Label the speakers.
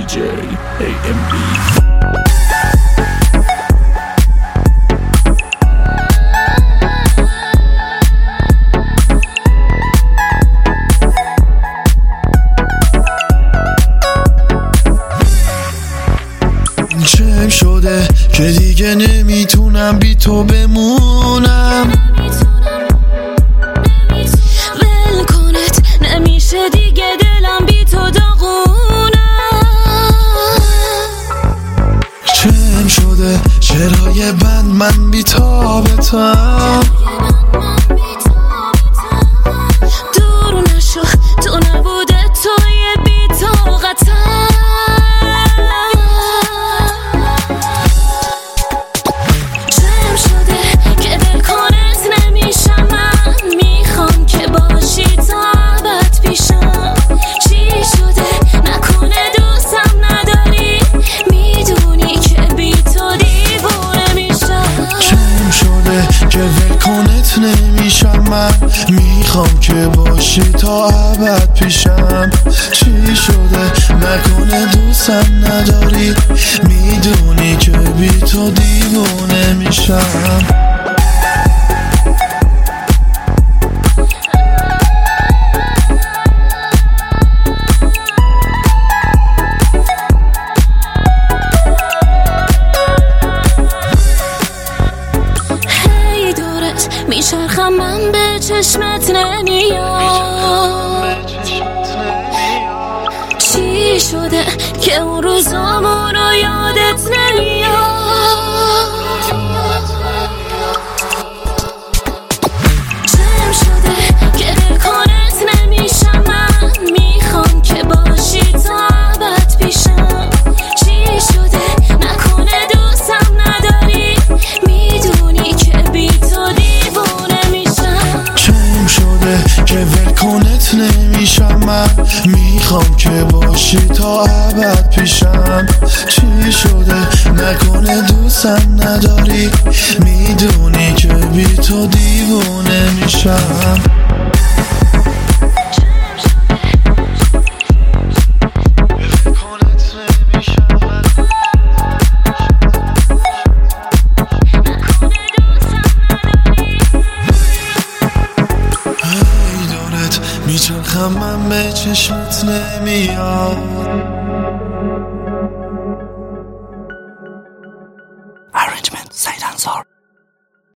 Speaker 1: DJ AMB.
Speaker 2: چم شده که دیگه نمیتونم بی تو بمونم،
Speaker 3: ول کنت نمیشه دیگه دلم بی تو داغونم.
Speaker 2: چم شده چرای بند من بی تابتم،
Speaker 3: دور نشو تو نبوده توی بی طاقتم.
Speaker 2: نمیشم من میخوام که باشی تا ابد پیشم. چی شده نکنه دوستم نداری، میدونی که بی تو دیوونه میشم.
Speaker 3: میچرخم من به چشمت نمیاد، چی شده که اون روزامون رو یادت نمیاد. چم شده که دل کنت نمیشم من میخوام که باشی تا ابد پیشم. چی شده نکنه دوستم نداری، میدونی که بی تو
Speaker 2: که ول کنت نمیشم من میخوام که باشی تا ابد پیشم. چی شده نکنه دوستم نداری، میدونی که بی تو دیوونه میشم. میچرخم من به چشمت نمیاد.
Speaker 1: Arrangement سعید انصار.